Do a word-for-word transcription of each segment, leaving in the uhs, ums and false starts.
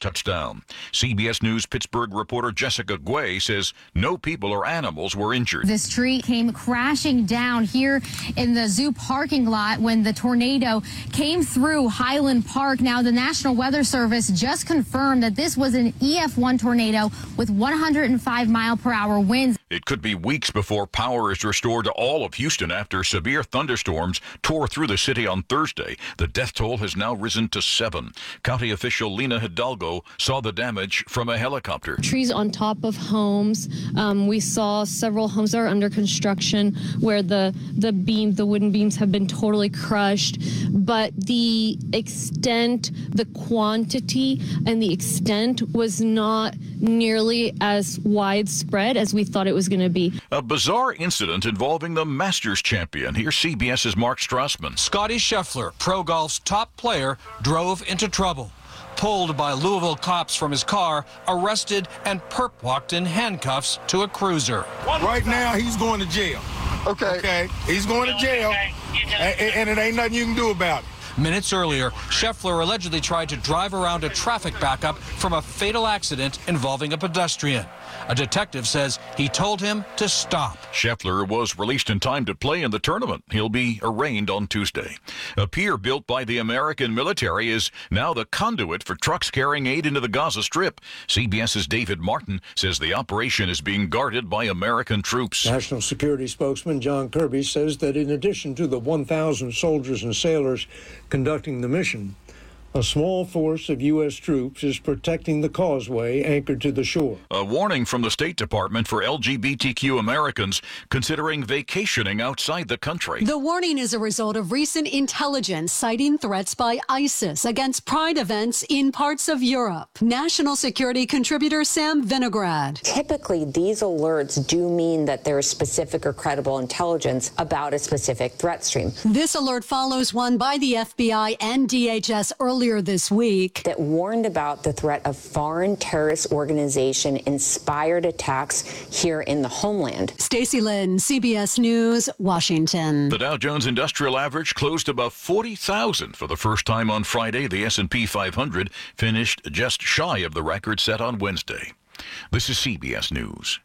touchdown. C B S News Pittsburgh reporter Jessica Guay says no people or animals were injured. This tree came crashing down here in the zoo parking lot when the tornado came through Highland Park. Now, the National Weather Service just confirmed that this was an E F one tornado with one hundred five mile per hour winds. It could be weeks before power is restored to all of Houston after severe thunderstorms tore through the city on Thursday. The death toll has now risen to seven. County official Lena Hidalgo saw the damage from a helicopter. Trees on top of homes. Um, we saw several homes that are under construction where the, the beams, the wooden beams have been totally crushed. But the extent, the quantity, and the extent was not nearly as widespread as we thought it was going to be. A bizarre incident involving the Masters champion. Here's CBS's Mark Strassman. Scottie Scheffler, pro golf's top player, drove into trouble. Pulled by Louisville cops from his car, arrested and perp walked in handcuffs to a cruiser. Right now, he's going to jail. Okay. Okay. He's going to jail, and, and it ain't nothing you can do about it. Minutes earlier, Scheffler allegedly tried to drive around a traffic backup from a fatal accident involving a pedestrian. A detective says he told him to stop. Scheffler was released in time to play in the tournament. He'll be arraigned on Tuesday. A pier built by the American military is now the conduit for trucks carrying aid into the Gaza Strip. CBS's David Martin says the operation is being guarded by American troops. National Security spokesman John Kirby says that in addition to the one thousand soldiers and sailors conducting the mission, a small force of U S troops is protecting the causeway anchored to the shore. A warning from the State Department for L G B T Q Americans considering vacationing outside the country. The warning is a result of recent intelligence citing threats by ISIS against pride events in parts of Europe. National Security contributor Sam Vinograd. Typically, these alerts do mean that there is specific or credible intelligence about a specific threat stream. This alert follows one by the F B I and D H S earlier this week that warned about the threat of foreign terrorist organization inspired attacks here in the homeland. Stacey Lynn, C B S News, Washington. The Dow Jones Industrial Average closed above forty thousand for the first time on Friday. The S and P five hundred finished just shy of the record set on Wednesday. This is C B S News.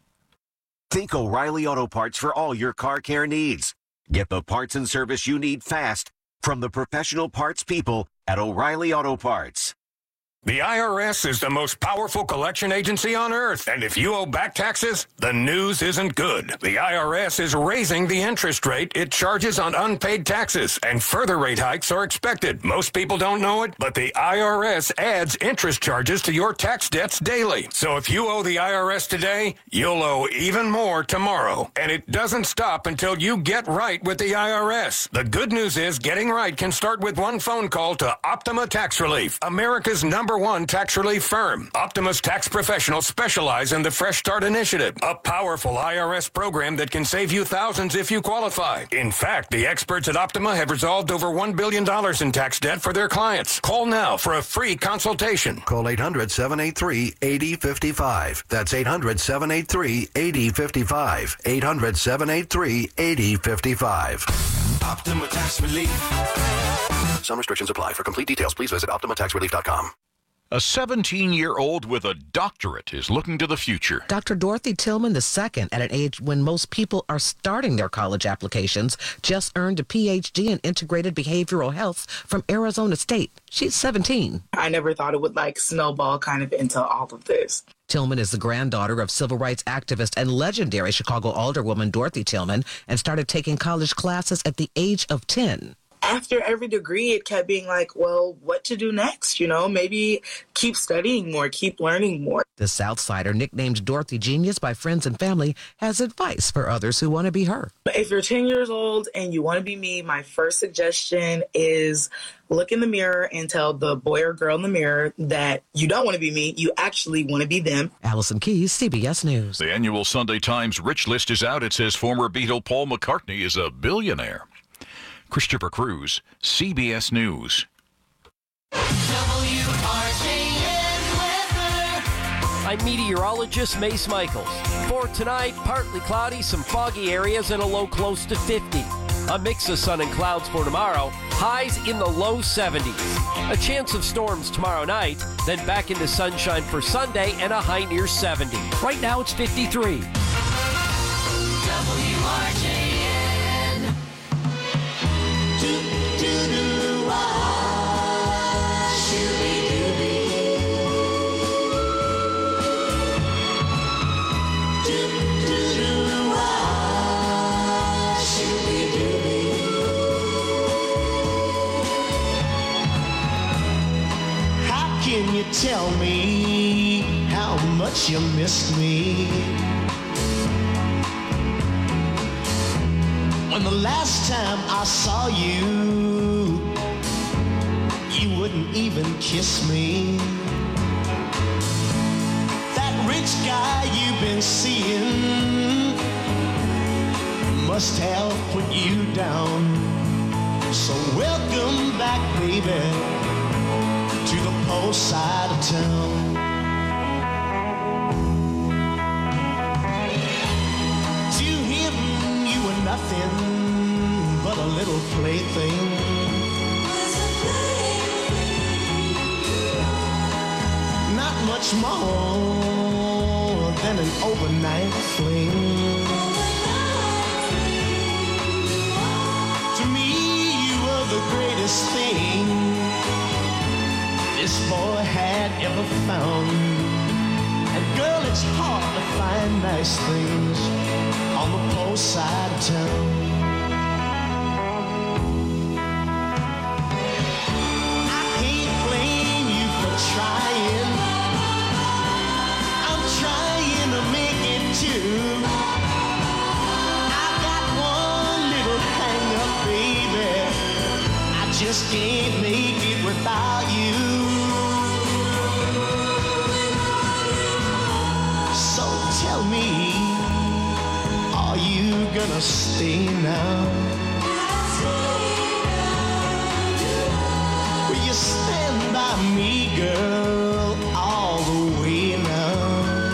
Think O'Reilly Auto Parts for all your car care needs. Get the parts and service you need fast from the professional parts people at O'Reilly Auto Parts. The I R S is the most powerful collection agency on earth, and if you owe back taxes, the news isn't good. The I R S is raising the interest rate it charges on unpaid taxes, and further rate hikes are expected. Most people don't know it, but the I R S adds interest charges to your tax debts daily. So if you owe the I R S today, you'll owe even more tomorrow. And it doesn't stop until you get right with the I R S. The good news is getting right can start with one phone call to Optima Tax Relief, America's number one tax relief firm. Optima's tax professionals specialize in the Fresh Start Initiative, a powerful I R S program that can save you thousands if you qualify. In fact, the experts at Optima have resolved over one billion dollars in tax debt for their clients. Call now for a free consultation. Call eight hundred, seven eight three, eight zero five five. That's eight hundred, seven eight three, eight zero five five. eight hundred, seven eight three, eight zero five five. Optima Tax Relief. Some restrictions apply. For complete details, please visit optima tax relief dot com. A seventeen-year-old with a doctorate is looking to the future. Doctor Dorothy Tillman the second, at an age when most people are starting their college applications, just earned a P H D in integrated behavioral health from Arizona State. She's seventeen. I never thought it would like snowball kind of into all of this. Tillman is the granddaughter of civil rights activist and legendary Chicago alderwoman Dorothy Tillman, and started taking college classes at the age of ten. After every degree, it kept being like, well, what to do next? You know, maybe keep studying more, keep learning more. The Southsider, nicknamed Dorothy Genius by friends and family, has advice for others who want to be her. If you're ten years old and you want to be me, my first suggestion is look in the mirror and tell the boy or girl in the mirror that you don't want to be me, you actually want to be them. Allison Keyes, C B S News. The annual Sunday Times Rich List is out. It says former Beatle Paul McCartney is a billionaire. Christopher Cruz, C B S News. I'm meteorologist Mace Michaels. For tonight, partly cloudy, some foggy areas, and a low close to fifty. A mix of sun and clouds for tomorrow. Highs in the low seventies. A chance of storms tomorrow night, then back into sunshine for Sunday and a high near seventy. Right now it's fifty-three. W R J N. Do, do, do, ah, shooby-dooby. Do, do, do, ah, shooby-dooby. How can you tell me how much you miss me? When the last time I saw you, you wouldn't even kiss me. That rich guy you've been seeing must have put you down. So welcome back, baby, to the poor side of town. To him, you were nothing but a little plaything. Not much more than an overnight fling. To me, you were the greatest thing this boy had ever found. And girl, it's hard to find nice things on the poor side of town. Trying, I'm trying to make it too. I got one little hang up, baby. I just can't make it without you. So tell me, are you gonna stay now? Will you stand by me, girl, all the way now?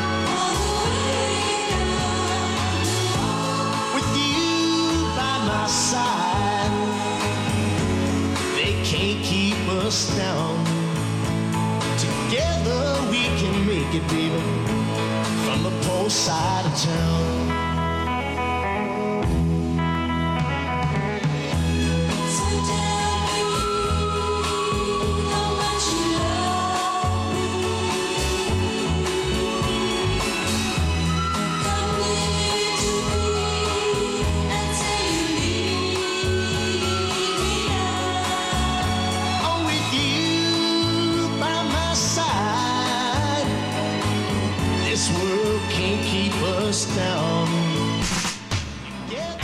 With you by my side, they can't keep us down. Together we can make it, baby, from the poor side of town. Down. Yeah.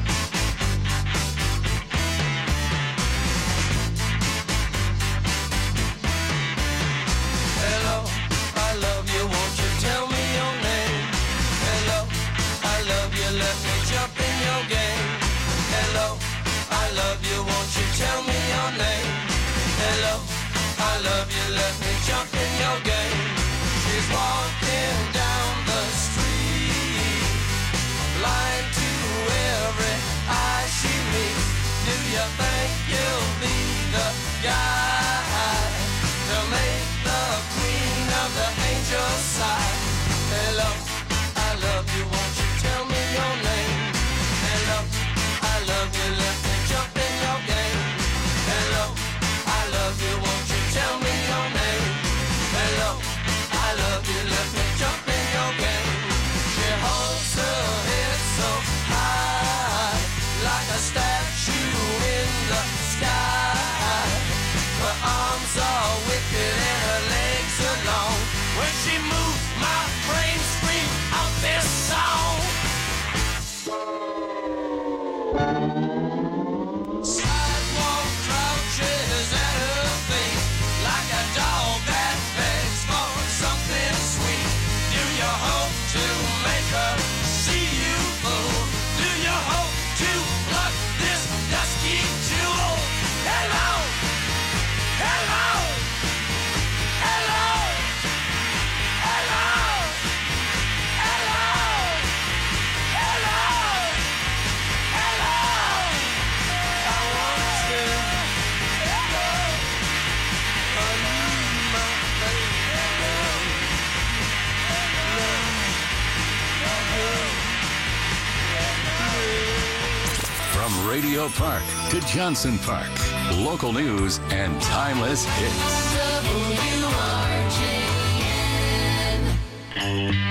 Hello, I love you, won't you tell me your name? Hello, I love you, let me jump in your game. Hello, I love you, won't you tell me your name? Hello, I love you, let me jump in your game. She's walking down the street, blind to every eye she meets. Do you think you'll be the guy to make the queen of the angels sigh? Hello, I love you, won't you tell me your name? Hello, I love you, let me jump in your game. Hello, I love you, won't you tell me your name? Hello, Romeo Park to Johnson Park. Local news and timeless hits. W R J N.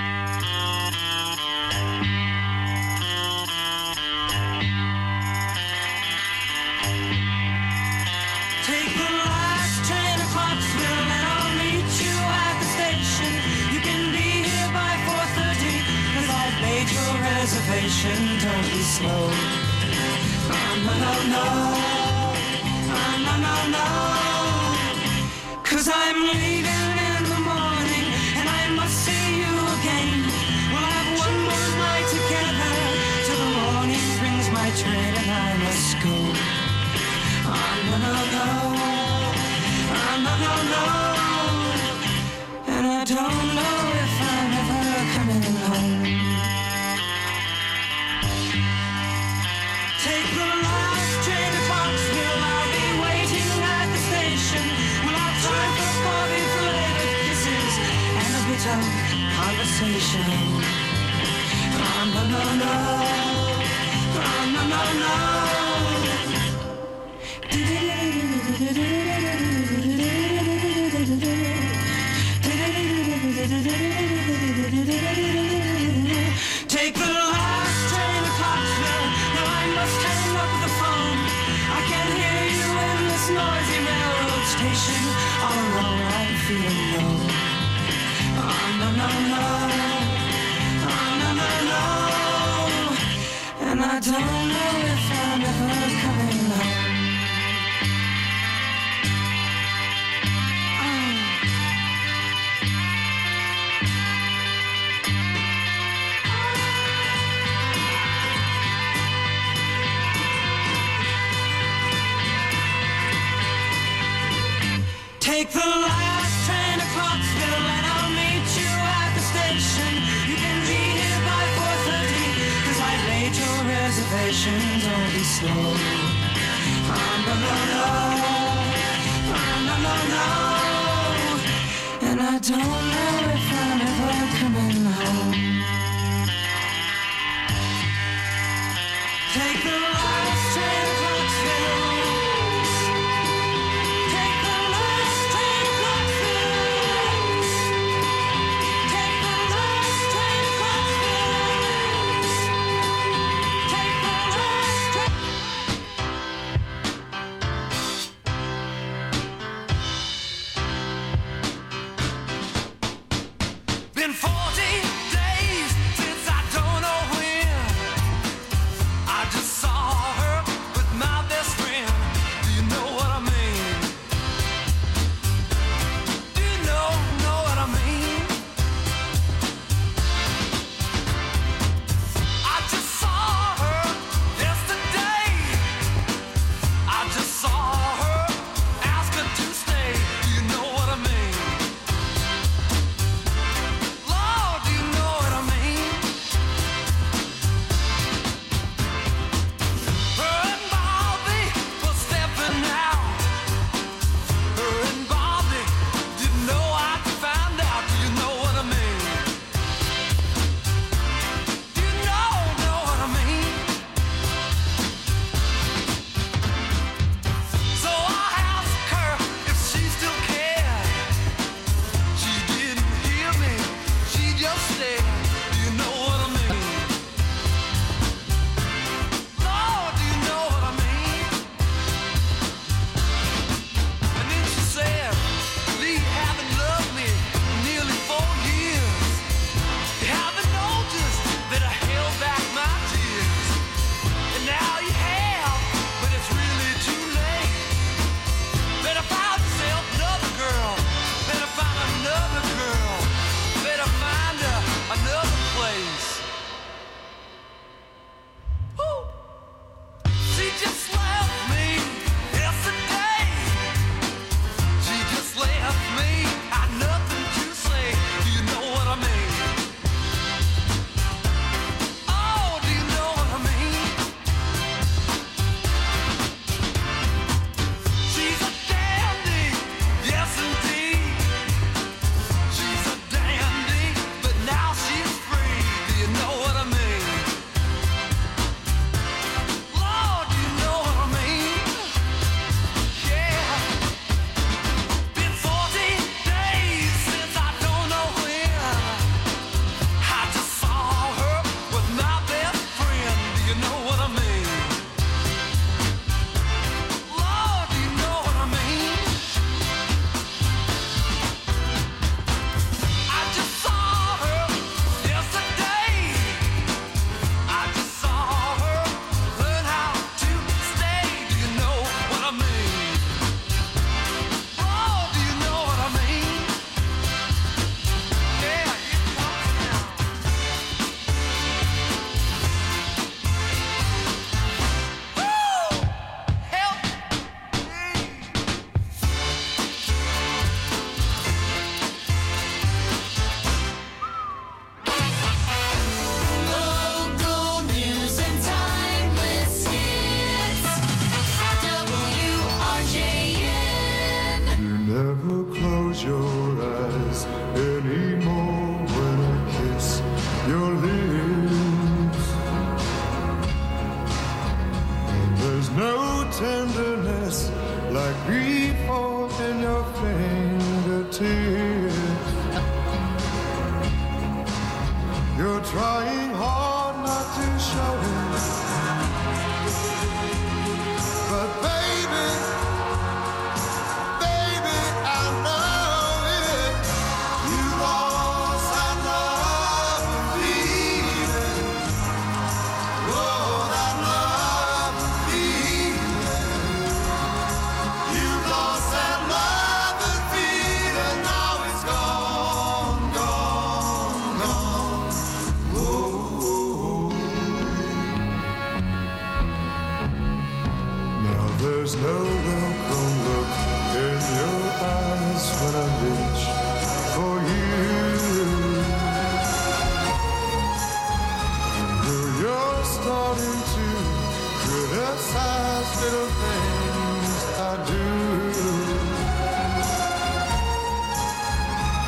Take the last train to Clarksville and I'll meet you at the station. You can be here by four thirty cause I've made your reservation. Don't be slow. Oh, no, no, no. Oh, no, no, no. Cause I'm leaving in the morning and I must see you again. We'll have one more night together till the morning brings my train and I must go. Oh, no, no, no. Oh, no, no, no. And I don't know if I'm ever coming home. Take the last train to Clarksville. I'll be waiting at the station. We'll have time for coffee, flavored kisses, and a bit of conversation. Oh, no, no, no. Oh, no, no, no. Take the last train to Clarksville. Now I must hang up the phone. I can hear you in this noisy railroad station. All alone I'm feeling low. Oh, no, no, no. Oh, no, no, no. And I don't know if I'm ever coming home. Take the last train to Clarksville and I'll meet you at the station. You can be here by four thirty cause I've made your reservation. Don't be slow. Oh, no, no, no. Oh, no, no, no. And I don't know if I'm ever coming home. Take the last train to Clarksville.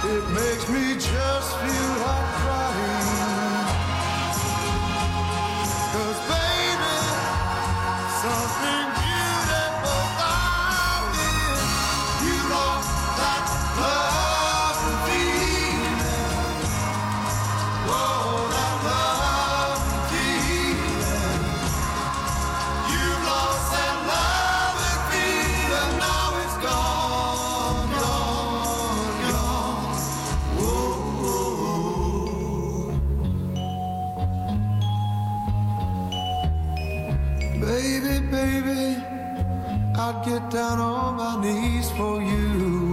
It makes me just feel like crying. 'Cause baby, something beautiful about it. You lost that love and feeling. Whoa, that love and feeling. You lost that love and feeling. Now it's gone, gone, gone. Whoa. Baby, baby, I'd get down on my knees for you.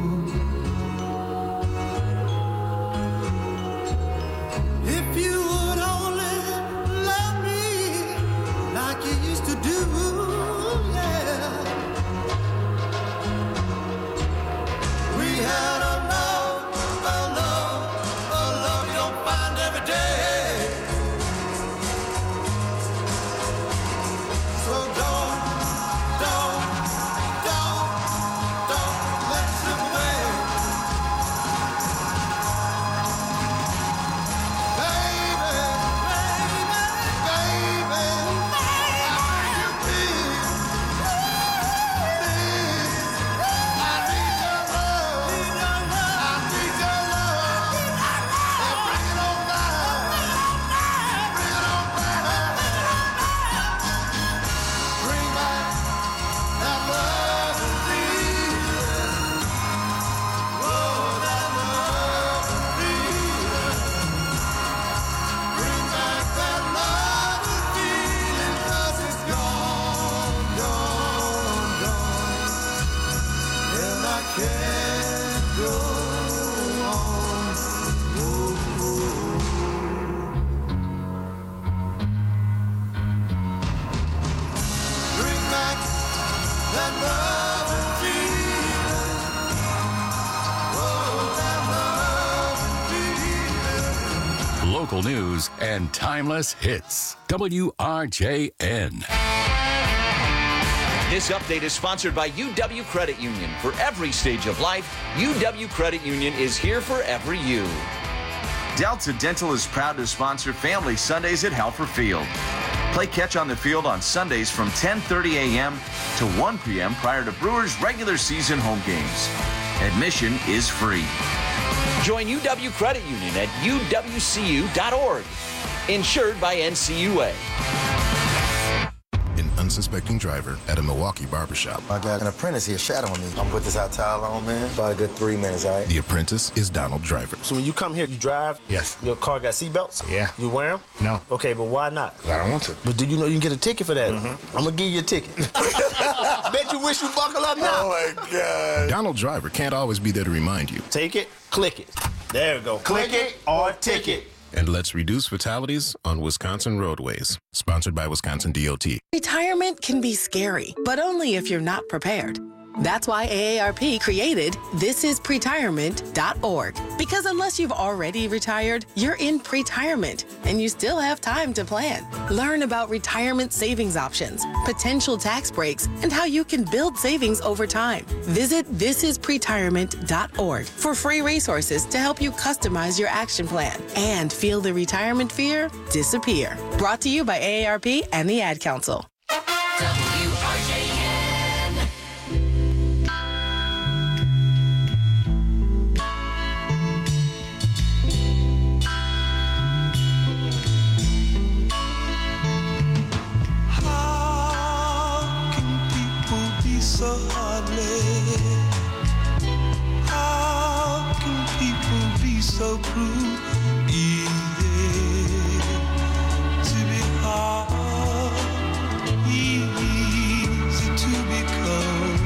If you would only love me like you used to do, yeah. We had a love, a love, a love you don't find every day. So don't, don't, don't, don't let it slip away. Baby, baby, baby, how you feel? I need your love. I need your love. And bring it on down. Bring it on down. Bring back that love and feeling. Oh, that love and feeling. Bring back that love and feeling, 'cause it's gone, gone, gone. And I can't go on. Bring back that love and feeling. Oh, that love and feeling. Local news and timeless hits. W R J N. This update is sponsored by U W Credit Union. For every stage of life, U W Credit Union is here for every you. Delta Dental is proud to sponsor Family Sundays at Halfer Field. Play catch on the field on Sundays from ten thirty a.m. to one p.m. prior to Brewers' regular season home games. Admission is free. Join U W Credit Union at U W C U dot org. Insured by N C U A. An unsuspecting driver at a Milwaukee barbershop. I got an apprentice here shadowing me. I'm gonna put this hot towel on, man. About a good three minutes, all right? The apprentice is Donald Driver. So when you come here, you drive? Yes. Your car got seatbelts? Yeah. You wear them? No. Okay, but why not? I don't want to. But do you know you can get a ticket for that? Mm-hmm. I'm gonna give you a ticket. Bet you wish you buckle up now. Oh my God. Donald Driver can't always be there to remind you. Take it, click it. There we go. Click it or ticket. And let's reduce fatalities on Wisconsin roadways. Sponsored by Wisconsin D O T. Retirement can be scary, but only if you're not prepared. That's why A A R P created this is pretirement dot org. Because unless you've already retired, you're in pretirement, and you still have time to plan. Learn about retirement savings options, potential tax breaks, and how you can build savings over time. Visit this is pretirement dot org for free resources to help you customize your action plan and feel the retirement fear disappear. Brought to you by A A R P and the Ad Council. W R J N. How can people be so heartless? How can people be so cruel? Easy to be hard, easy to be cold.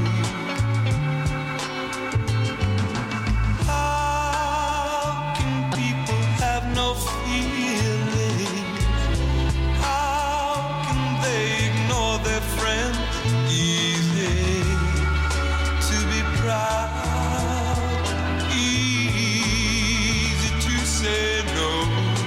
How can people have no feelings? How can they ignore their friends? Easy to be proud, easy to say no.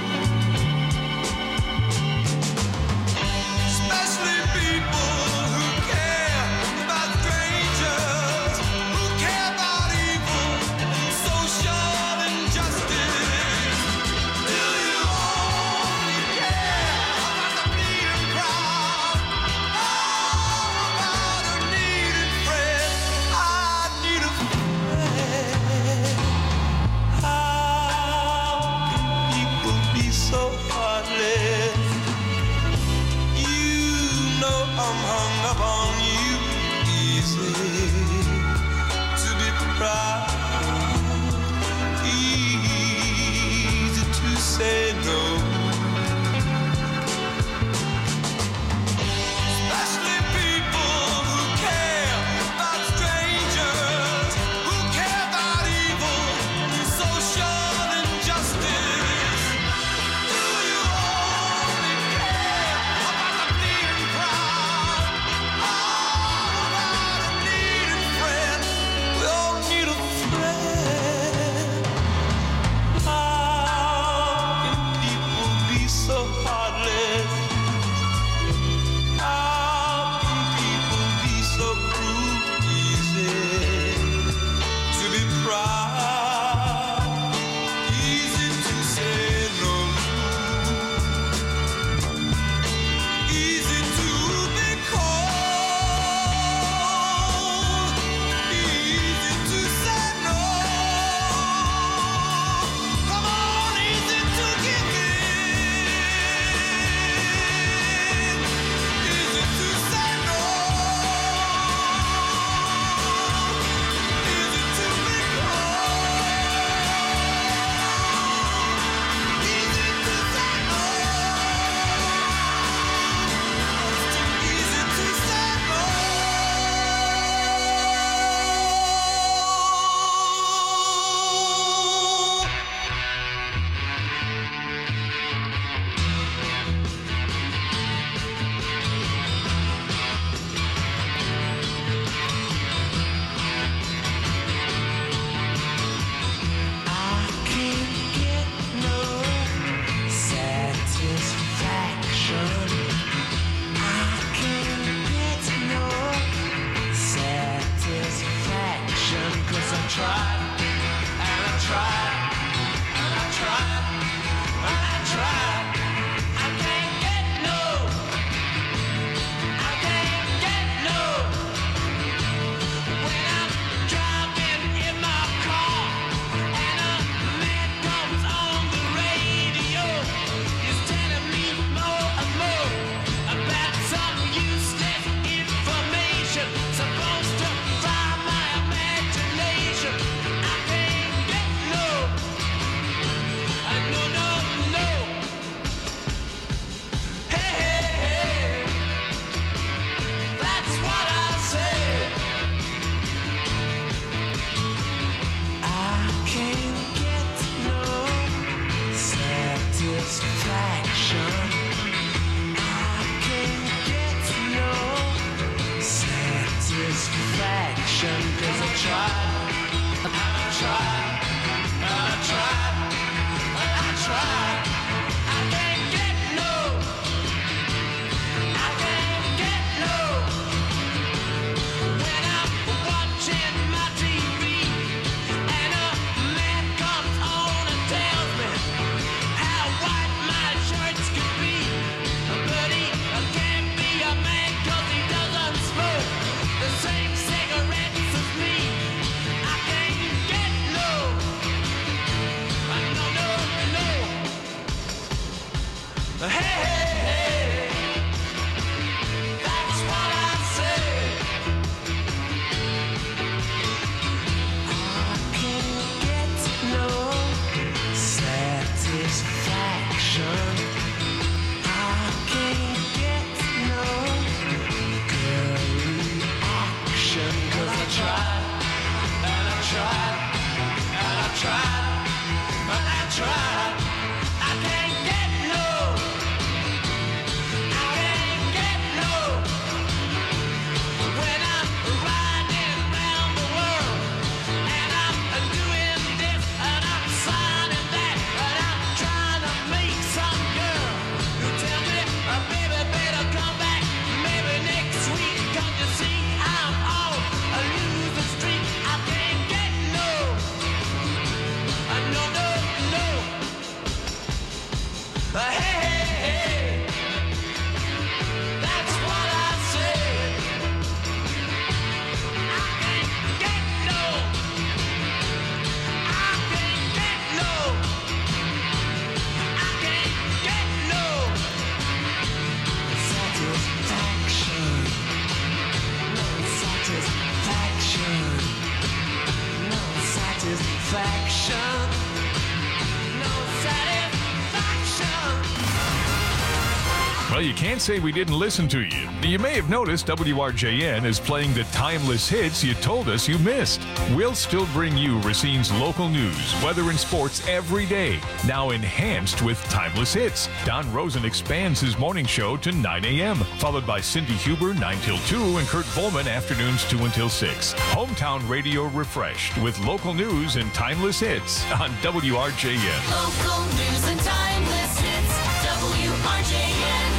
Well, you can't say we didn't listen to you. You may have noticed W R J N is playing the timeless hits you told us you missed. We'll still bring you Racine's local news, weather, and sports every day, now enhanced with timeless hits. Don Rosen expands his morning show to nine a.m., followed by Cindy Huber nine till two and Kurt Volman afternoons two until six. Hometown radio refreshed with local news and timeless hits on W R J N. Local news and timeless hits, W R J N.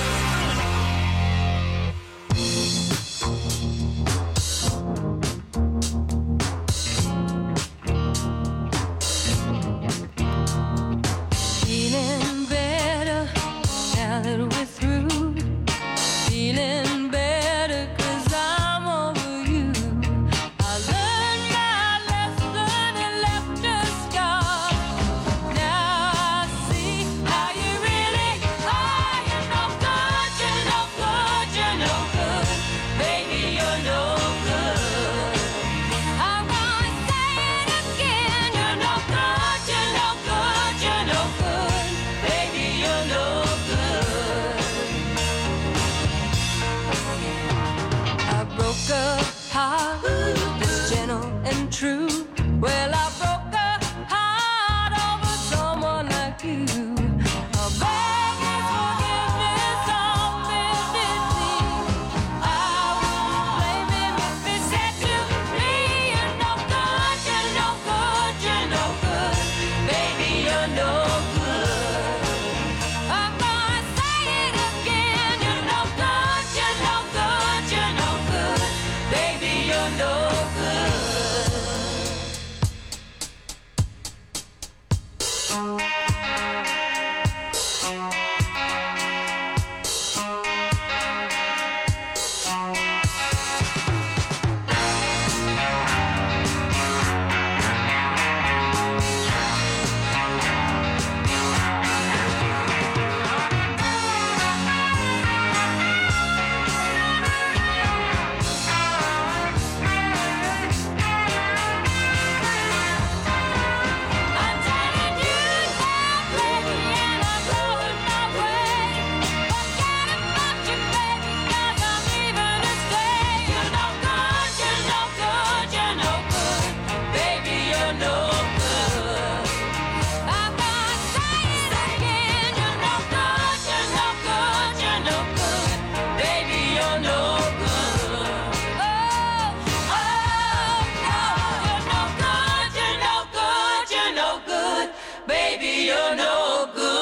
Feeling better now that we're through. Feeling better 'cause I'm over you. I learned my lesson and left a scar. Now I see how you really are. You're no good, you're no good, you're no good. Baby, you're no good. I'm gonna say it again. You're no good, you're no good, you're no good. Baby, you're no good. I broke a heart that's gentle and true. Well, I broke a heart over someone like you. I'll beg his forgiveness on bended knee. I wouldn't blame him if he said to me, you're no good, you're no good, you're no good. Baby, you're no good. I'm gonna say it again. You're no good, you're no good, you're no good. Baby, you're no good. I'm telling you now, baby, and I'm blowing my way. Forget about you, baby, 'cause I'm leaving to stay. You're no good, you're no good, you're no good. Baby, you're no good. I'm gonna say it again. You're no good, you're no good, you're no good. Baby, you're no good. Oh, oh, no, you're no good, you're no good, you're no good. Baby, you're no good.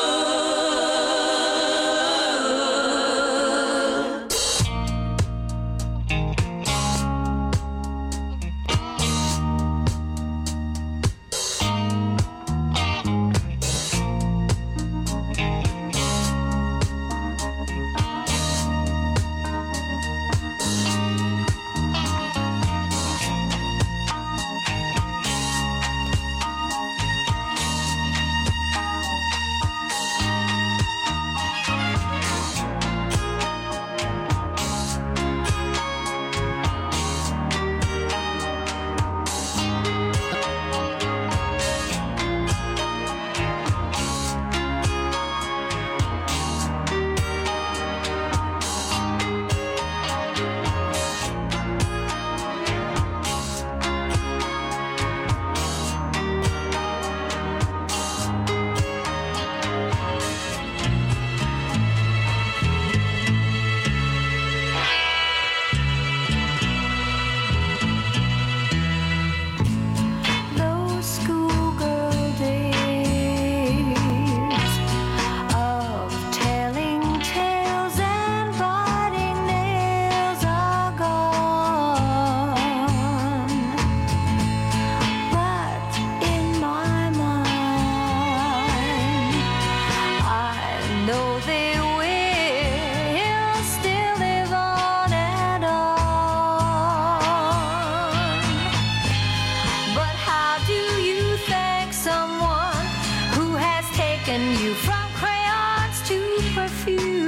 chasing you from crayons to perfume.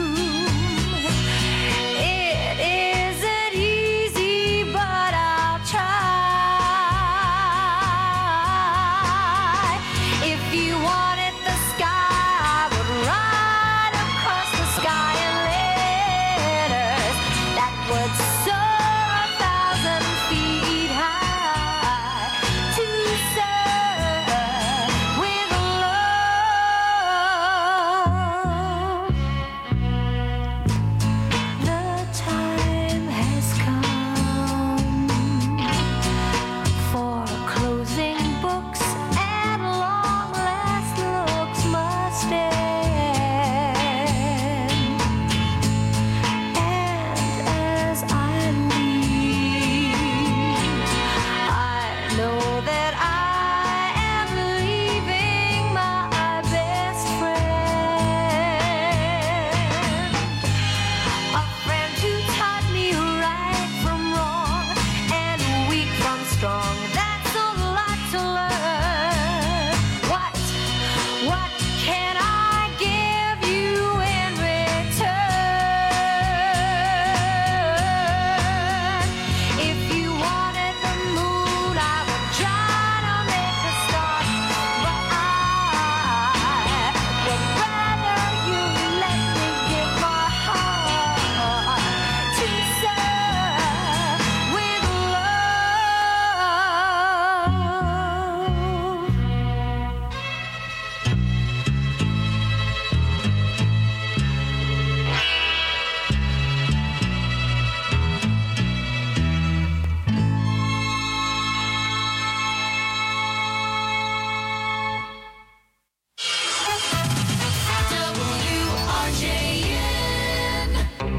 It isn't easy, but I'll try. If you wanted the sky, I would ride across the sky in letters that would soar a thousand feet high to serve with love. The time has come for closing books, and long last looks must end. And as I leave, I know that I am leaving my best friend, a friend who taught me right from wrong and weak from strong. That's a lot to learn. What, what can I give you in return? If you wanted the moon, I would try to make a start, but I would rather you let me give my heart to serve with W R J N.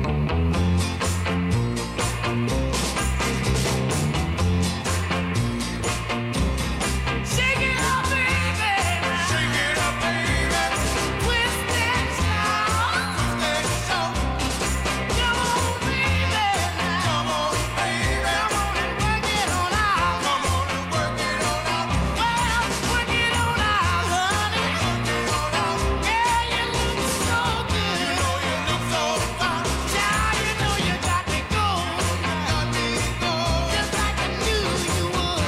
Shake it up, baby. Shake it up, baby. Twist that sound. Twist that sound. Come on, baby. Come on, baby. Come on and work it on out. Come on and work it on out. Well, work it on out, honey. Work it on out. Yeah, you look so good. You know you look so fine. Child, you know you got me going. Got me going. Just like I knew you would.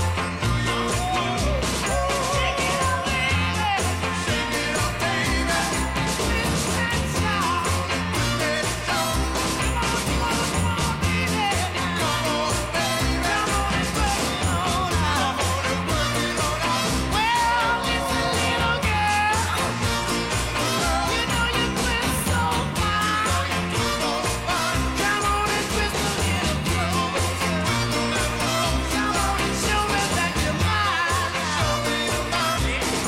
Shake it up, baby. Shake it up, baby. Twist that sound. Twist that sound. Come on, come on, come on, baby. Come on, baby. Come on and work it on out. Come on and work it on out. Well, listen, little girl. You know you twist so fine. Come on and twist a little closer. Come on and show me that you're mine. Show me you're mine.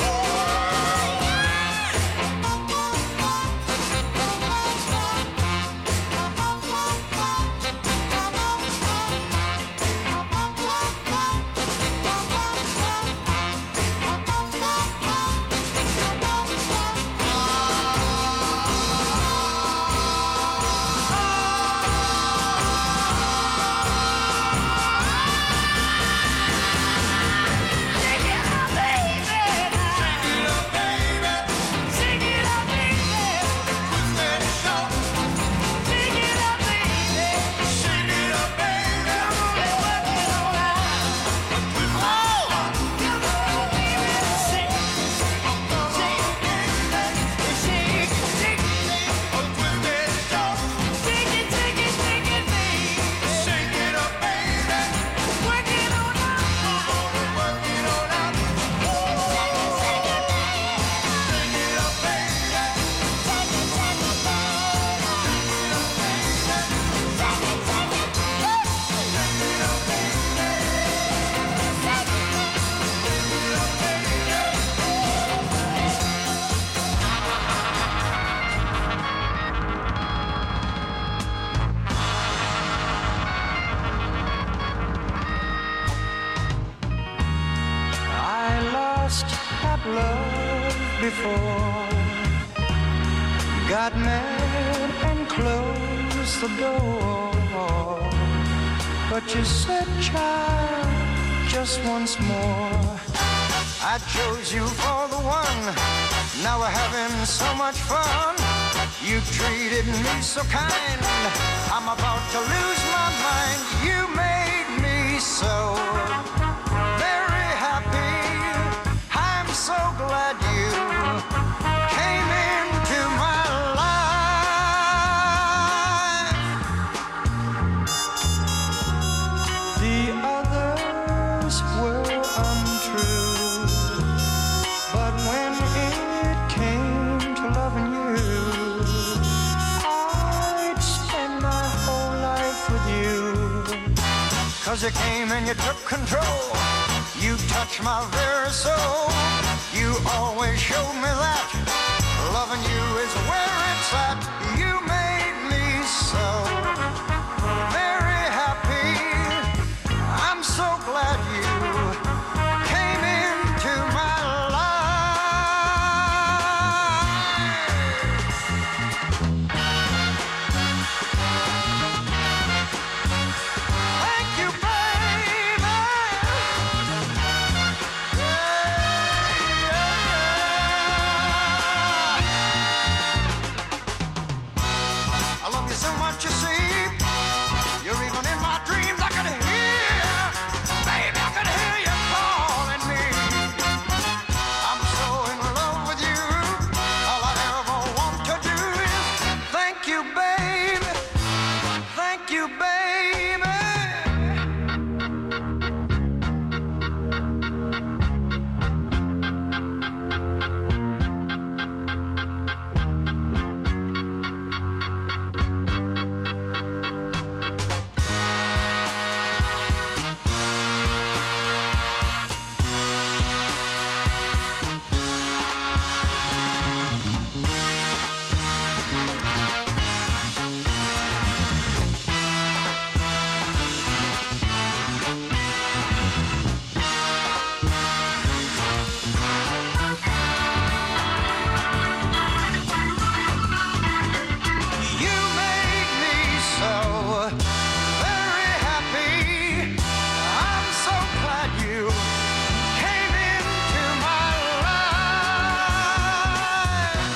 Shake it up, baby. Shake it up, baby. Shake it up, baby. Twist that sound. Shake it up, baby. Shake it up, baby. Come on and work it on out. Oh, come on, baby. Shake, shake, shake, shake, shake. Oh, twist that sound. Shake it, shake it, shake it, baby. Shake it up, baby. Work it on out. Come on and work it on out. Shake it, shake it, baby. Shake it up, baby. Shake it, shake it, I lost that love before. Got mad and closed the door. But you said, child, just once more. I chose you for the one, Now we're having so much fun. You treated me so kind. I'm about to lose my mind. You made me so very happy. I'm so glad you came into my life. The others were untrue, but when it came to loving you, I'd spend my whole life with you. 'Cause you came and you took control. You touched my very soul. You always showed me that loving you is where it's at. You made me so very happy. I'm so glad you came into my Thank you, baby. I love you so much, you see. You're even in my dreams. I can hear, baby, I can hear you calling me. I'm so in love with you. All I ever want to do is thank you, baby. Thank you, baby. You made me so very happy. I'm so glad you came into my life.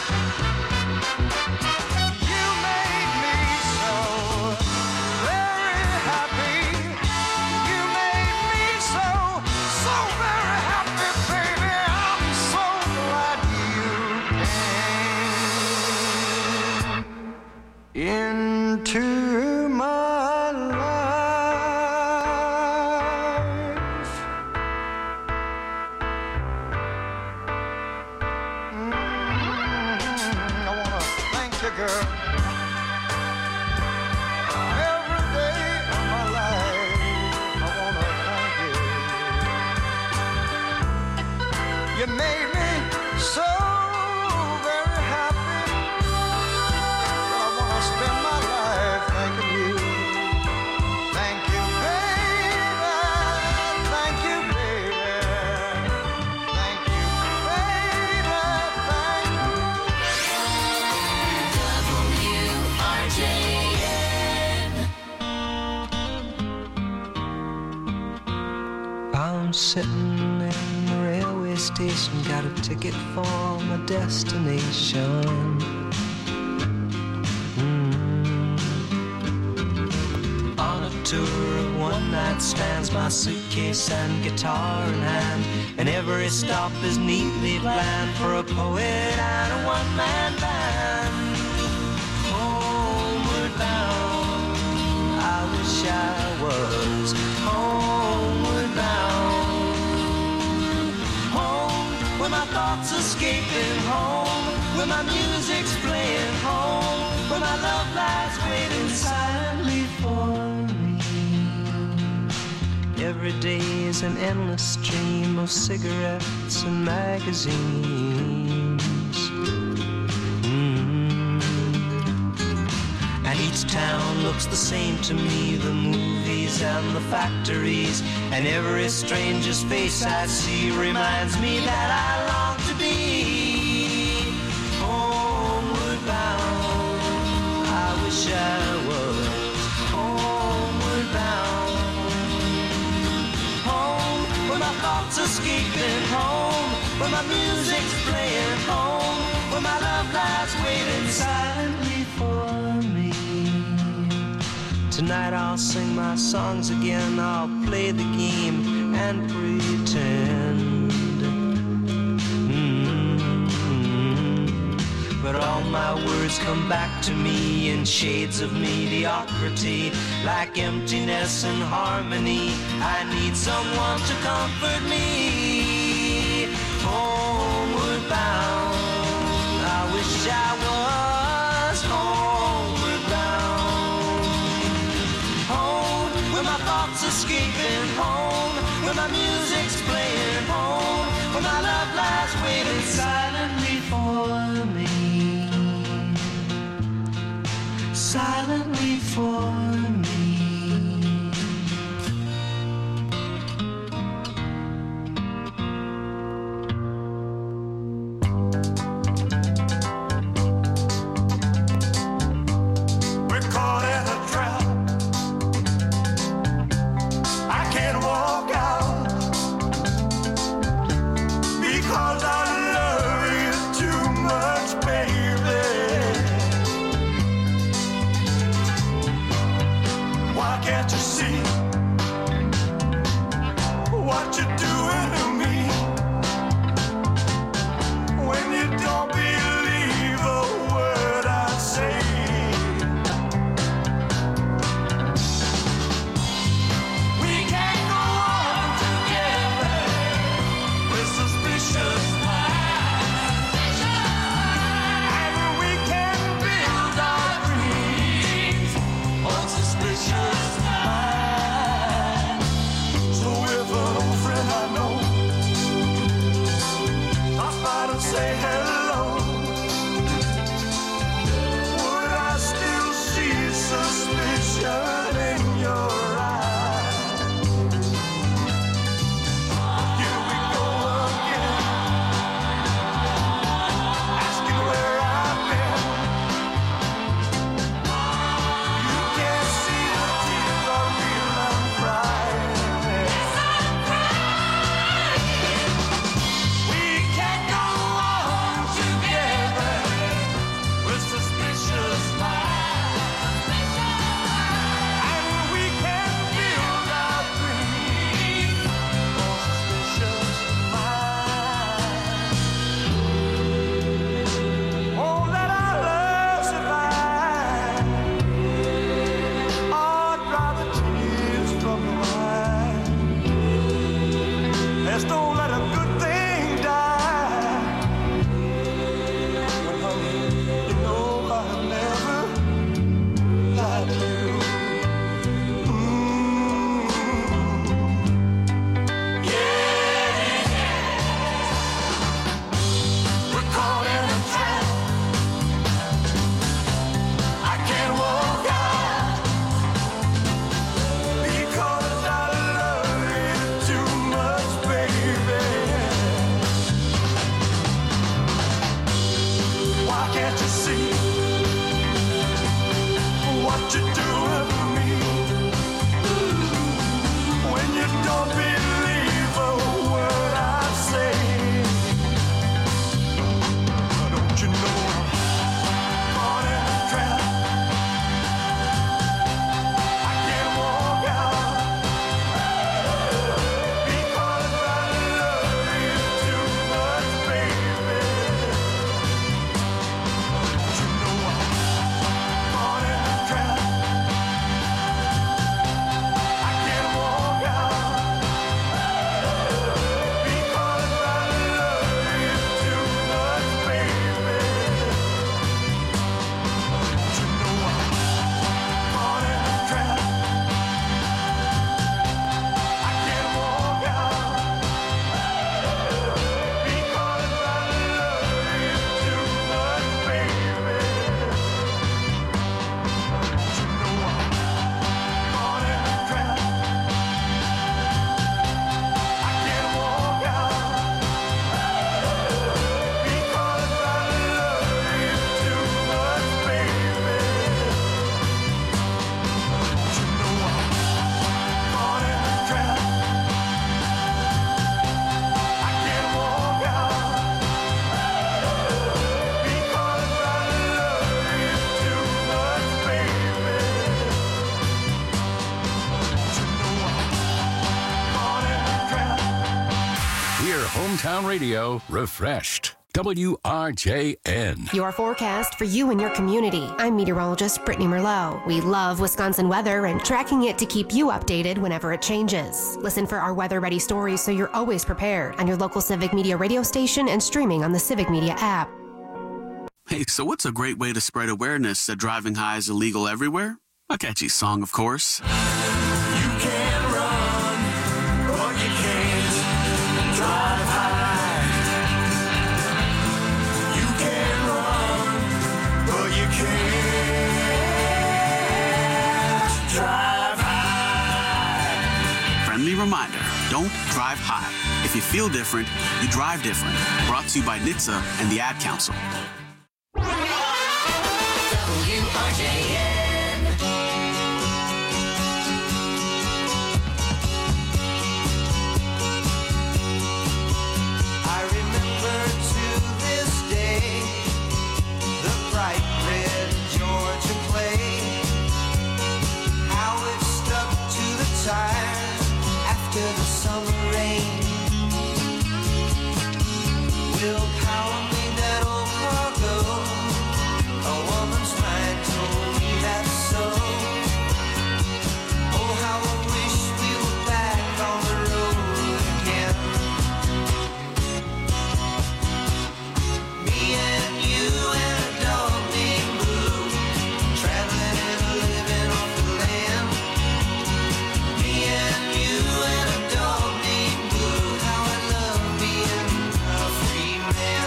You made me so very happy. You made me so, so very happy, baby. I'm so glad you came into my life. Mm, I wanna thank you, girl. Every day of my life, I wanna thank you. You made me so very happy. I wanna spend my life thanking you. Thank you, baby. Thank you, baby. Thank you, baby. Thank you. W R J N. I'm sitting in the railway station, got a ticket for my destination. Mm. On a tour of one night stands, my suitcase and guitar in hand, and every stop is neatly planned for a poet and a one-man band. Homeward bound, I wish I was homeward bound. Home, where my thoughts escaping, home, where my music's playing, home, where my love lies waiting silently for me. Every day is an endless stream of cigarettes and magazines. Mm. And each town looks the same to me, the movies and the factories, and every stranger's face I see reminds me that I long to be homeward bound. I wish I was homeward bound. Home, where my thoughts escaping, home, where my music's playing, home, Tonight I'll sing my songs again, I'll play the game and pretend. Mm-hmm. But all my words come back to me in shades of mediocrity, like emptiness and harmony. I need someone to comfort me. Homeward bound, I wish I was homeward bound. Home, where my thoughts escaping. Home, where my music's playing. Home, where my love lies waiting silently for me. Silently for me. Town Radio refreshed. W R J N. Your forecast for you and your community. I'm meteorologist Brittany Merlot. We love Wisconsin weather and tracking it to keep you updated whenever it changes. Listen for our weather-ready stories so you're always prepared on your local Civic Media radio station and streaming on the Civic Media app. Hey, so what's a great way to spread awareness that driving high is illegal everywhere? A catchy song, of course. You can run, but you can't drive high. You can run, but you can't drive high. Friendly reminder, don't drive high. If you feel different, you drive different. Brought to you by N H T S A and the Ad Council. W R J N. I remember to this day the bright red Georgia play, how it stuck to the tire after the summer rain. Will power made that old cargo. A woman's mind told me that's so. Oh, how I wish we were back on the road again. Me and you and a dog named Blue, traveling and a living off the land. Me and you and a dog named Blue, how I love being a free man.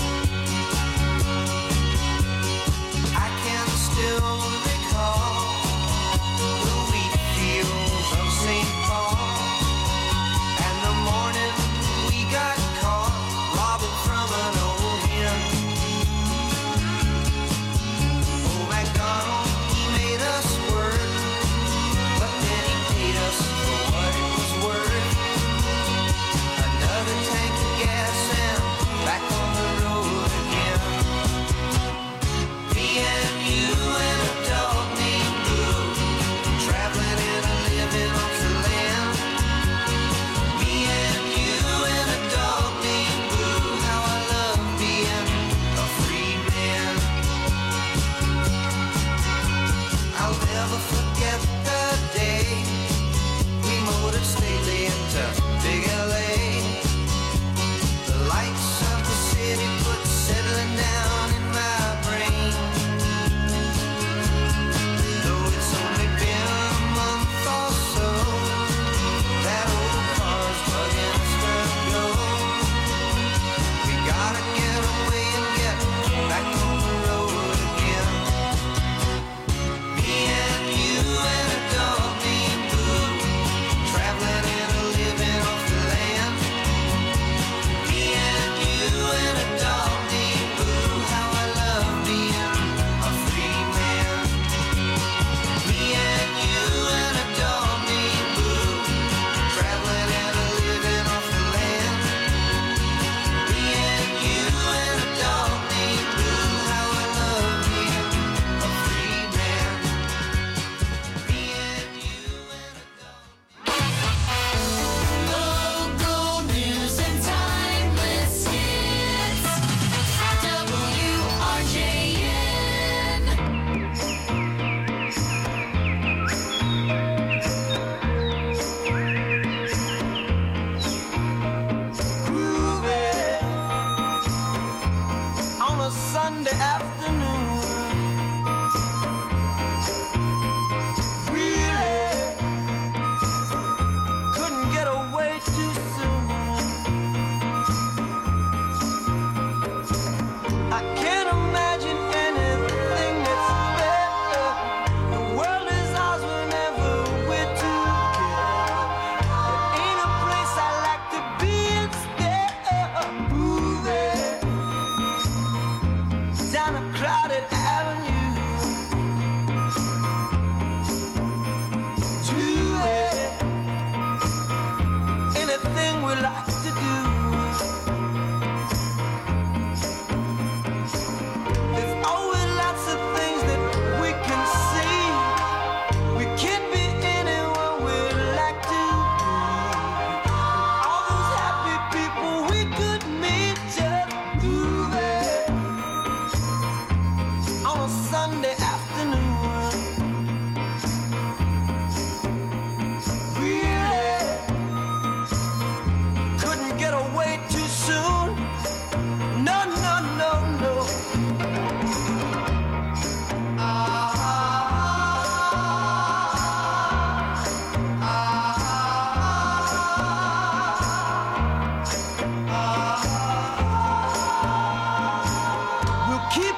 I can still recall the wheat fields of Saint Paul, and the morning we got caught robbing from an old hen. Oh, MacDonald, he made us work, but then he paid us for what it was worth. Another tank of gas and back on the road again. Me and you and a dog named Blue, traveling and a living off the land. Me and you and a dog named Blue, how I love being a free man. I'll never forget the day we motored stately into Big L A. The lights of the city put settling down in my brain. Though it's only been a month or so, that old car's bugging us to go. We gotta get away and get back on the road again. Me and you and a dog named Blue, traveling and a living off the land. Me and you and a dog named Blue, how I love being a free man. Me and you and a dog named Blue, traveling and a living off the land. Me and you and a dog named Blue, how I love being a free man. Me and you and a Local news and timeless hits. W R J N. groovy on a Sunday afternoon. Really couldn't get away too soon. I can't imagine anything that's better. The world is ours whenever we're together. There ain't a place I like to be instead of moving down a crowded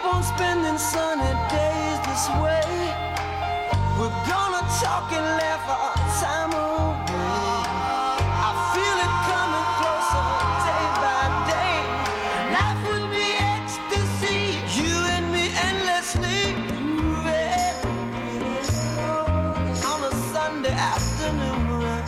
on spending sunny days this way. We're gonna talk and laugh our time away. I feel it coming closer day by day. Life would be ecstasy, you and me endlessly. Ooh, yeah. On a Sunday afternoon.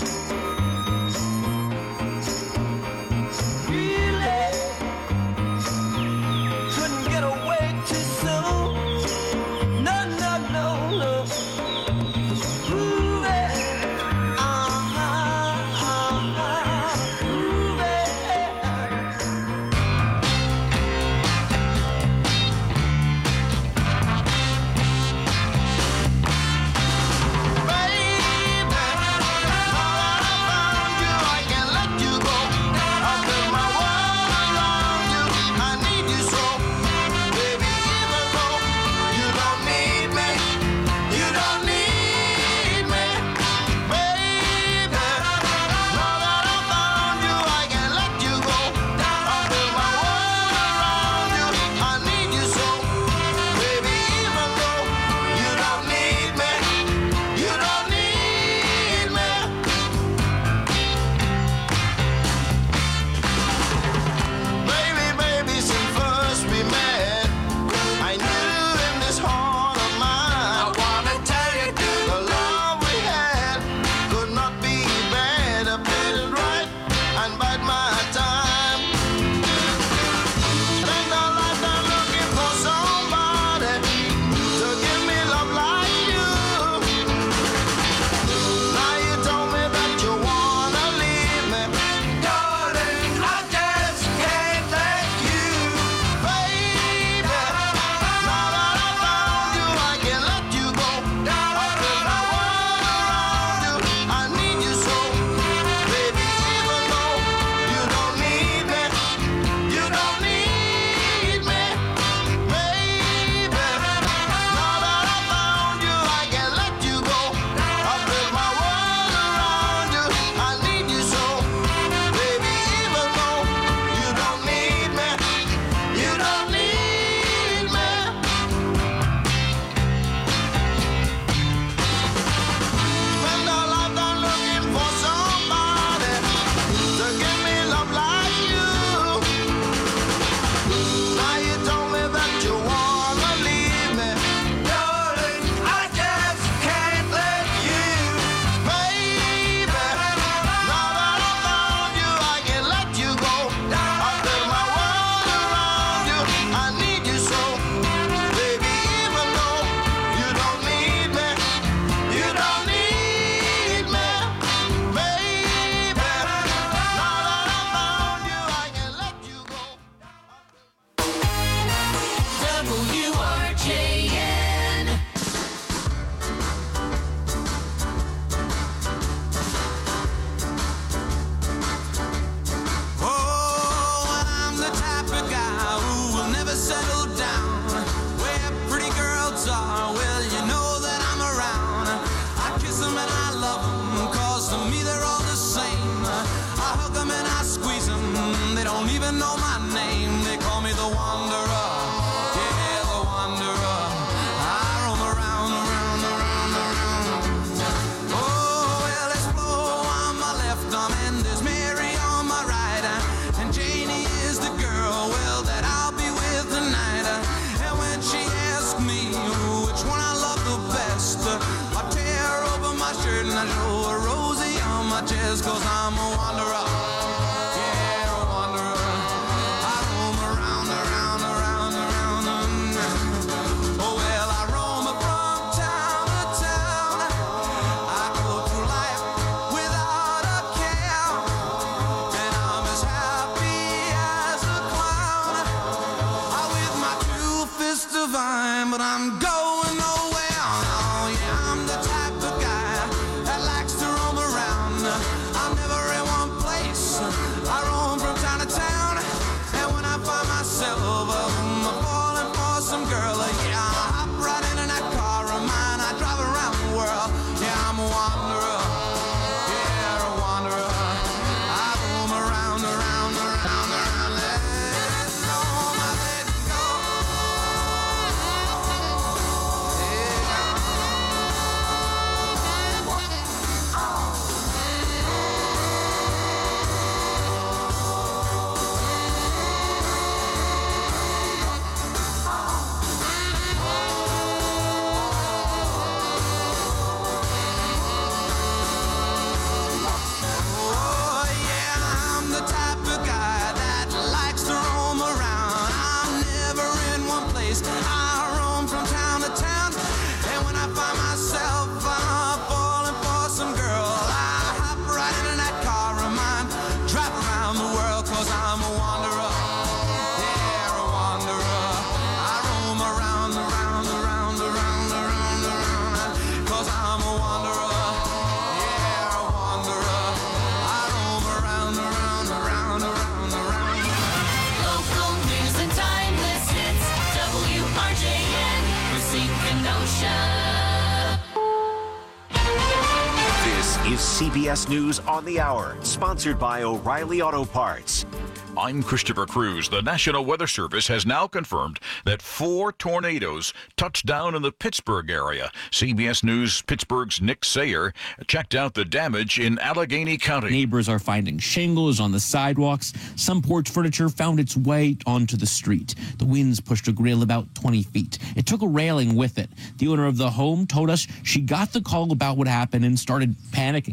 Cause I'm a wanderer, yeah, a wanderer. I roam around, around, around, around. Oh well, I roam from town to town. I go through life without a care, and I'm as happy as a clown. I with my two fists divine, but I'm going nowhere. Oh yeah, I'm the type of guy that likes to roam around. I'm never in one place. I roam from town to town, and when I find myself um, falling for some girl, yeah, I hop right into that car of mine. I drive around the world. Yeah, I'm a wanderer. Yeah, a wanderer. I roam around, around, around, around. Let go, I let go. days. I roam from town to town, and when I find myself uh, falling for some girl, I hop right into that car of mine, drive around the world, cause I'm a wanderer. Yeah, a wanderer. I roam around, around, around, around, around, around, cause I'm a wanderer. Yeah, a wanderer. I roam around, around, around, around, around. Local news and timeless hits. W R J N, Racine Kenosha. This is C B S News on the Hour, sponsored by O'Reilly Auto Parts. I'm Christopher Cruz. The National Weather Service has now confirmed that four tornadoes touched down in the Pittsburgh area. C B S News Pittsburgh's Nick Sayer checked out the damage in Allegheny County. Neighbors are finding shingles on the sidewalks. Some porch furniture found its way onto the street. The winds pushed a grill about twenty feet. It took a railing with it. The owner of the home told us she got the call about what happened and started panicking.